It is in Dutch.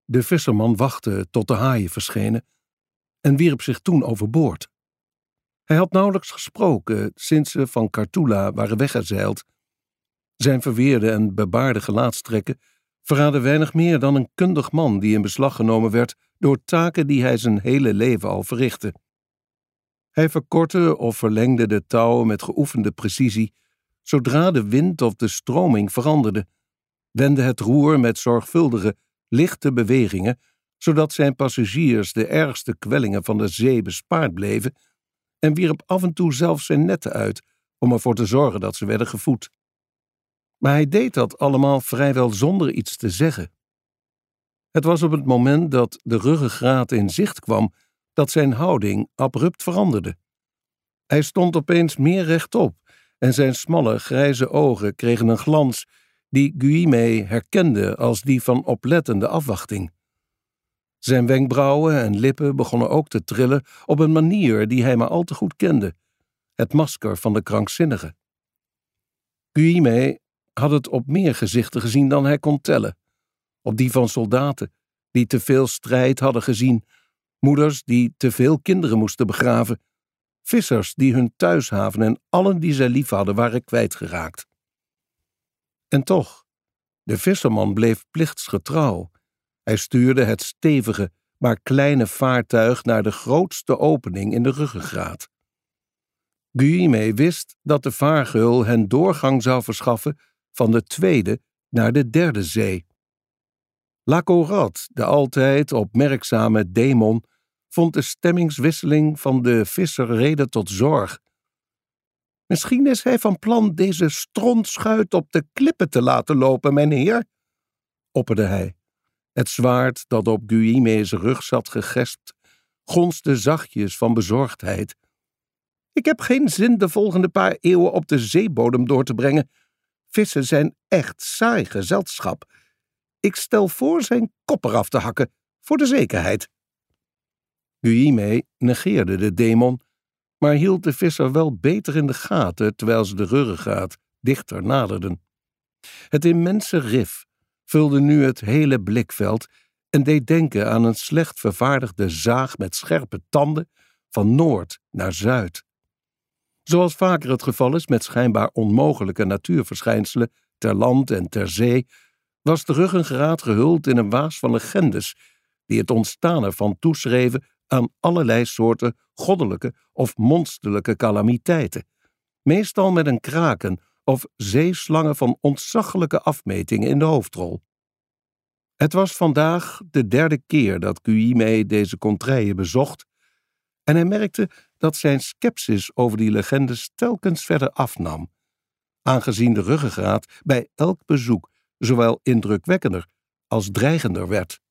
De visserman wachtte tot de haaien verschenen en wierp zich toen overboord. Hij had nauwelijks gesproken sinds ze van Kartula waren weggezeild. Zijn verweerde en bebaarde gelaatstrekken verraden weinig meer dan een kundig man die in beslag genomen werd door taken die hij zijn hele leven al verrichtte. Hij verkortte of verlengde de touw met geoefende precisie, zodra de wind of de stroming veranderde, wendde het roer met zorgvuldige, lichte bewegingen, zodat zijn passagiers de ergste kwellingen van de zee bespaard bleven, en wierp af en toe zelfs zijn netten uit om ervoor te zorgen dat ze werden gevoed. Maar hij deed dat allemaal vrijwel zonder iets te zeggen. Het was op het moment dat de ruggengraat in zicht kwam dat zijn houding abrupt veranderde. Hij stond opeens meer rechtop en zijn smalle, grijze ogen kregen een glans die Guillemets herkende als die van oplettende afwachting. Zijn wenkbrauwen en lippen begonnen ook te trillen op een manier die hij maar al te goed kende, het masker van de krankzinnige. Guillemets had het op meer gezichten gezien dan hij kon tellen. Op die van soldaten, die te veel strijd hadden gezien, moeders die te veel kinderen moesten begraven, vissers die hun thuishaven en allen die zij lief hadden waren kwijtgeraakt. En toch, de visserman bleef plichtsgetrouw. Hij stuurde het stevige, maar kleine vaartuig naar de grootste opening in de ruggengraat. Guillemets wist dat de vaargeul hen doorgang zou verschaffen van de tweede naar de derde zee. La Conrad, de altijd opmerkzame demon, vond de stemmingswisseling van de visser reden tot zorg. Misschien is hij van plan deze strontschuit op de klippen te laten lopen, mijn heer, opperde hij. Het zwaard dat op Guillemets rug zat gegespt, gonsde zachtjes van bezorgdheid. Ik heb geen zin de volgende paar eeuwen op de zeebodem door te brengen. Vissen zijn echt saai gezelschap. Ik stel voor zijn kop eraf te hakken, voor de zekerheid. Guillemets negeerde de demon, maar hield de visser wel beter in de gaten terwijl ze de ruggengraat dichter naderden. Het immense rif vulde nu het hele blikveld en deed denken aan een slecht vervaardigde zaag met scherpe tanden van noord naar zuid. Zoals vaker het geval is met schijnbaar onmogelijke natuurverschijnselen ter land en ter zee, was de ruggengraat gehuld in een waas van legendes die het ontstaan ervan toeschreven aan allerlei soorten goddelijke of monsterlijke calamiteiten, meestal met een kraken of zeeslangen van ontzaglijke afmetingen in de hoofdrol. Het was vandaag de derde keer dat Guillemets deze contraien bezocht, en hij merkte dat zijn skepsis over die legendes telkens verder afnam, aangezien de ruggengraat bij elk bezoek zowel indrukwekkender als dreigender werd.